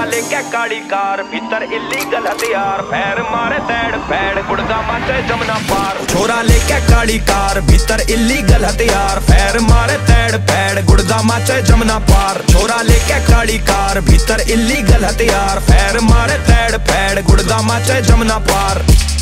लेके काली कार, भीतर इलीगल हथियार, पैर मारे तैड़ पैड़, गुड़गा माचे जमुना पार। छोरा लेके काली कार, भीतर इलीगल हथियार, पैर मारे तैड़ पैड़, गुड़गा माचे जमुना पार। छोरा लेके काली कार, भीतर इलीगल हथियार, पैर मारे तैड़ पैड़, गुड़गा माचे जमुना पार।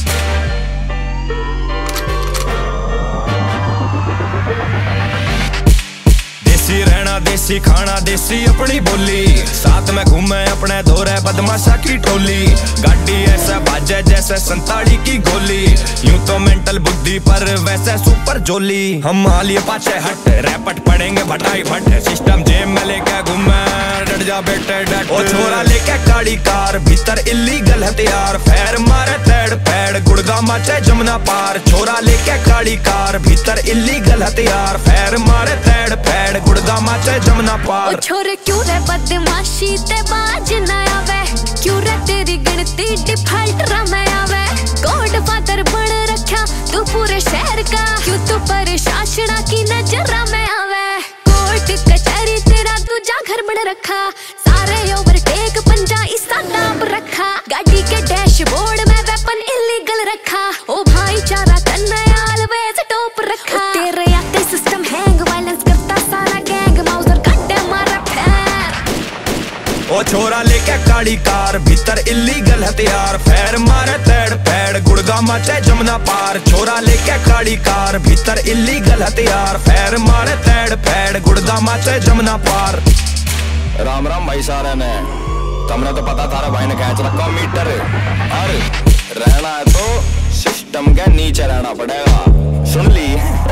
देसी रहना देसी खाना देसी अपनी बोली, साथ में घूमे अपने दौरे बदमाशा की टोली। गाड़ी ऐसा बाजे जैसे 47 की गोली, यूं तो मेंटल बुद्धि पर वैसे सुपर जोली। हम हालिए पाछे हट रैपट पड़ेंगे भटाई भट, सिस्टम जेब में लेके घूमे डट जा बेटे डट। ओ छोरा लेके काली कार, भीतर इलीगल हथियार, पैर मारे तैड़ पैड़, गुड़गा माचे जमुना पार। छोरा लेके काली कार, भीतर इलीगल हथियार, पैर मारे तैड़ पैड़, गुड़गा माचे जमुना पार। ओ छोरे क्यों रे बदमाशी ते बाज ना आवे, क्यों रे तेरी गिनती डिफॉल्ट रमे आवे। गॉड फादर बन रखा तू पूरे शहर का, क्यों तू प्रशासना की नजर में आवे। कोर्ट कचहरी तेरा दूजा घर बन रखा, सारे ओवरटेक पंजा इसका नाम रखा। गाड़ी के डैशबोर्ड में वेपन इलीगल रखा, ओ भाईचारा करना ऑलवेज टॉप रखा। तेरे आते सिस्टम हैंग, वायलेंस करता सारा गैंग, माउजर कट्टे मारा फैर। ओ छोरा लेके काली कार, भीतर इलीगल हथियार, पैर मारे तैड़ पैड़, गुड़गा माचे जमुना पार। छोरा लेके काली कार, भीतर इलीगल हथियार, पैर मारे तैड़ पैड़, गुड़गा माचे जमुना पार। राम राम भाई सारे ने, तुमने तो पता थारा भाई ने खींच रखा मीटर, और रहना है तो सिस्टम के नीचे रहना पड़ेगा, सुन ली।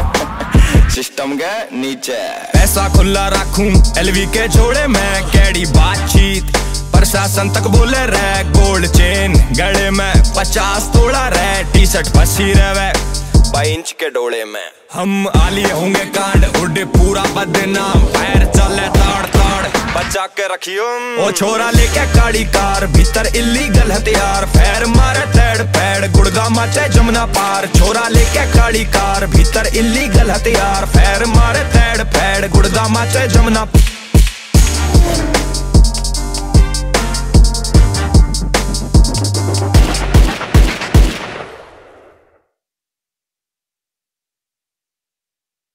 सिस्टम के नीचे पैसा खुला रखूं एलवी के जोड़े में, कैडी बातचीत प्रशासन तक बोले रहे। गोल्ड चेन गले में 50 तोड़ा रहे, टी शर्ट फंसी रहे 2 इंच के डोले में। हम आलिए होंगे कांड, उड़े पूरा बदनाम, पैर चले ताड़ ताड़, बचा के रखियो। ओ छोरा लेके काली कार, भीतर इलीगल हथियार, पैर मारे तैड़ पैड़, गुड़गा माचे जमुना पार। छोरा लेके काली कार, भीतर इलीगल हथियार, पैर मारे तैड़ पैड़, गुड़गा माचे जमुना।